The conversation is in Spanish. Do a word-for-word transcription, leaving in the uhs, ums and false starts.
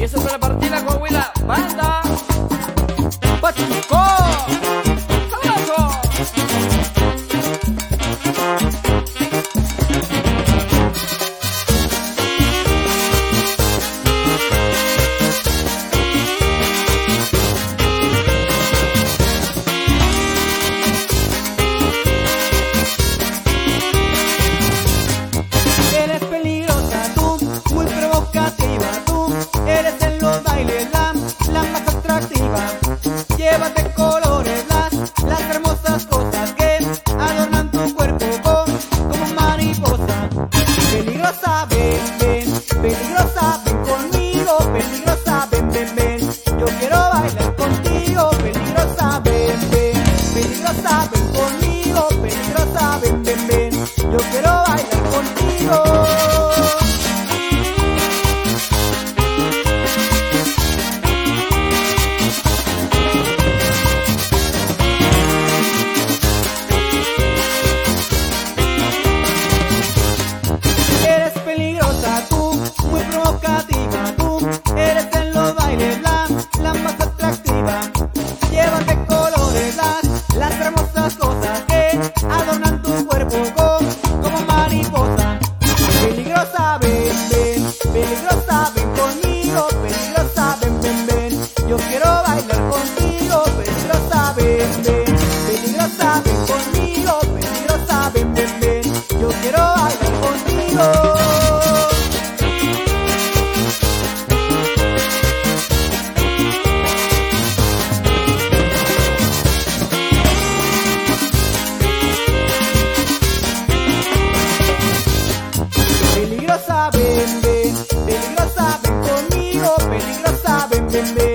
Y eso fue la partida Coahuila, banda Pachuco. ¡Abrazo! Eres peligrosa tú, muy provocativa tú, eres en los bailes la, la más atractiva. Llévate colores las, las hermosas cosas que adornan tu cuerpo con, como mariposa. Peligrosa, ven, ven, peligrosa, ven conmigo, peligrosa, ven, ven, ven. Yo quiero bailar contigo, peligrosa, ven, ven, peligrosa, ven conmigo, peligrosa, ven, ven, ven. Yo quiero bailar contigo. Eres peligrosa tú, muy provocativa tú, eres en los bailes la, la más atractiva. Llévate colores las, las hermosas cosas que adornan tu cuerpo con, como mariposa. Peligrosa, ven, ven, peligrosa, ven conmigo, peligrosa, ven, ven, ven. Yo quiero bailar contigo, peligrosa, ven, ven, peligrosa, ven conmigo, peligrosa, ven, ven, ven. Yo quiero bailar contigo. Peligrosa, ven, ven, peligrosa, ven conmigo, peligrosa, ven, ven, ven.